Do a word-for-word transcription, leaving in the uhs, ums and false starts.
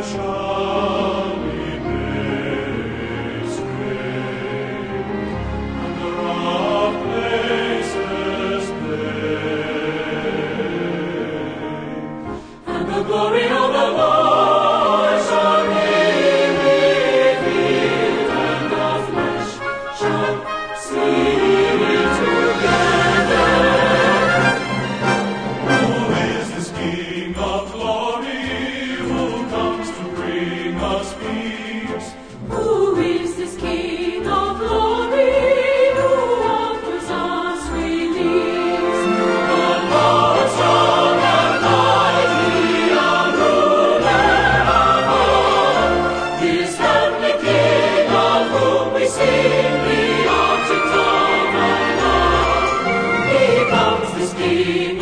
shall we bear His name, and the rough places play, and the glory of the Lord shall be revealed, and the flesh shall see it together. Who is this King of glory, who comes to bring us peace? Who is this King of glory, who offers us release? The Lord strong and mighty, our ruler of all, This heavenly King of whom we sing the object of our love. He comes, this King